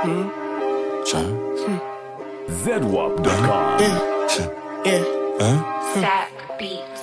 ZWAP.com. Sack Beats.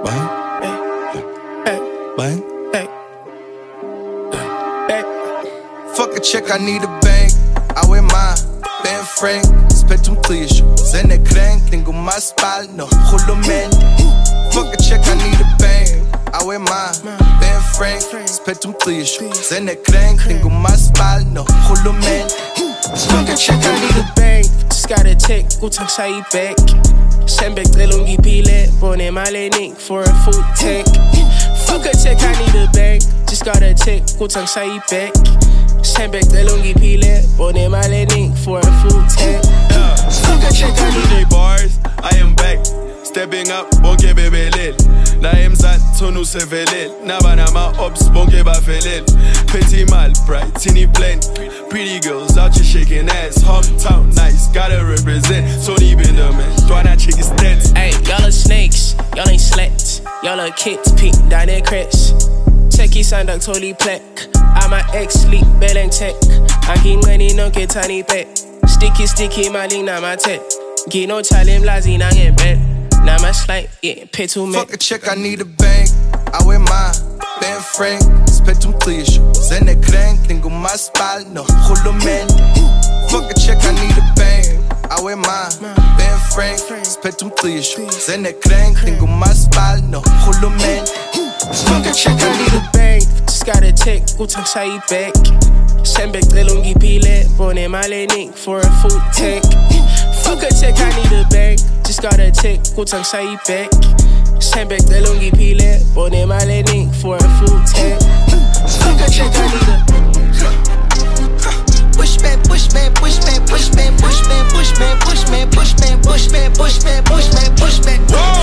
Fuck a check, I need a bank. I wear mine, Ben Frank. Spet um lixo, Zene Crank. Tengo mais pal, no julo man. Fuck a check, I need a bank. I wear mine, Ben Frank. Spet um lixo, Zene Crank. Tengo mais pal, no julo man. Fuck a check, I need a bank. Just got a check, utang sa ibek. Sembek delungi pile, bone malenik for a food tank. Fuck a check, I need a bank. Just got a check, utang sa ibek. Sembek delungi pile, bone malenik for a food tank. Fuck a check, I need a bars. I am back, stepping up, bonke bebelel. Na emzat, tonu sevelel. Nabana ma ops, bonke bafelel. Petit mal, bright, teeny blend. Pretty girls out here shaking ass. Hometown nice, gotta represent. Tony Benderman, Dwana chick is dead. Hey, y'all are snakes, y'all ain't slats. Y'all are kids, pink, down their crest. Checky sandak totally plek. I'm a ex-sleep, bell and tech. I'm getting money, no get tiny pet. Sticky, my link, na my tech. Get no chalim, lazy, na get bed. Now my slide, yeah, pay too much. Fuck a check, I need a bank. I wear mine, Ben Frank. Spet um lixo, Zene Crank. Tengo mais pal, no julo man. Fuck a check, I need a bank. I wear mine, Ben Frank. Spet um lixo, Zene Crank. Tengo mais pal, no julo man. Fuck a check, I need a bank. Just got a check, utang sa ibek. Sembek delungi pile, bone malenik for a food tank. Fuck a check, I need a bank. Just got a check, utang sa ibek. Sembek delungi pile, bone malenik for a food tank. Fuck a check, I need a Pushman, pushman, pushman, pushman, pushman, pushman, pushman, pushman, pushman, pushman, pushman, pushman.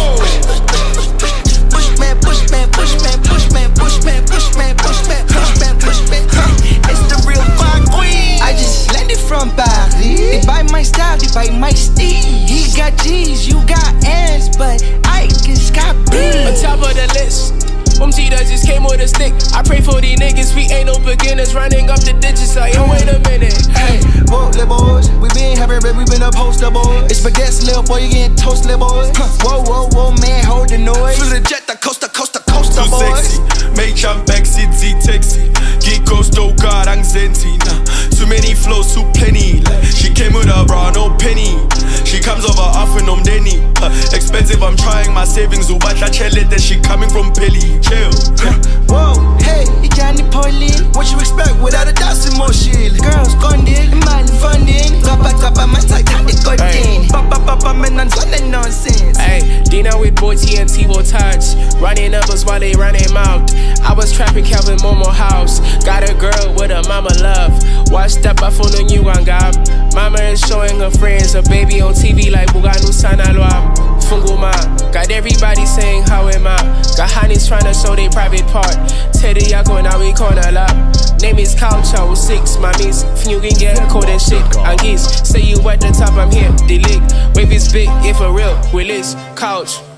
Pushman, pushman, pushman, pushman, pushman, pushman, pushman, pushman, pushman. It's the real fire queen. I just landed from Paris. They buy my style, they buy my steez. He got G's, you got N's, but I just got B's. On top of the list. Umtita just came with a stick. I pray for these niggas, we ain't no beginners. Running up the digits like, yo, wait a minute. Hey, whoa, little boys, we been happy, but we been a poster boys. It's baguettes, little boy, you getting toast, little boys. Whoa, man, hold the noise. Flew the jet, the coaster, boys. Sexy, make jump back, sit taxi. Geek costo card, Anxentina. Too many flows, too plenty. She came with a bra, no penny. She comes over often, Denny. Expensive, I'm trying my savings. Ubatla chelet that she coming from Pelly. Chill. Whoa, hey, you can't Pauline. What you expect without a dancing more shit? Girls gone in, man funding. Rappa, my tight, how they got in. Papa, man, I'm talking nonsense. Hey, Dina with boy TNT will touch. Running numbers while they running mouth. I was trapping Calvin Momo house. Got a girl with a mama love. Watched up, I phone on you on God. Mama is showing her friends a baby on TV like Buganu Sanalwa. Funguma, got everybody saying how am I? Got honeys trying to show their private part. Teddy Yako, now we corner lap. Name is Couch, 6, my miss. You can get cold and shit. Anguis, say you at the top, I'm here. The lick, wave is big, if for real, Willis, Couch.